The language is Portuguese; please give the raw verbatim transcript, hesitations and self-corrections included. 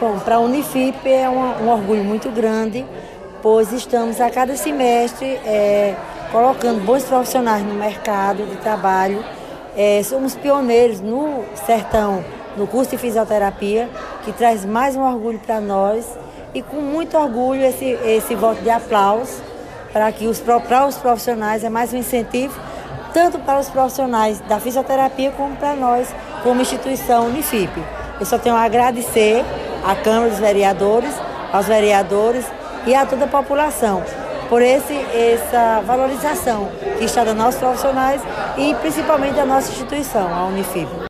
Bom, para a Unifip é um, um orgulho muito grande, pois estamos a cada semestre é, colocando bons profissionais no mercado de trabalho. É, somos pioneiros no Sertão, no curso de fisioterapia, que traz mais um orgulho para nós, e com muito orgulho esse, esse voto de aplauso para que os, para os profissionais é mais um incentivo, tanto para os profissionais da fisioterapia como para nós, como instituição Unifip. Eu só tenho a agradecer à Câmara dos Vereadores, aos vereadores e a toda a população por esse, essa valorização que está dos nossos profissionais e principalmente da nossa instituição, a Unifip.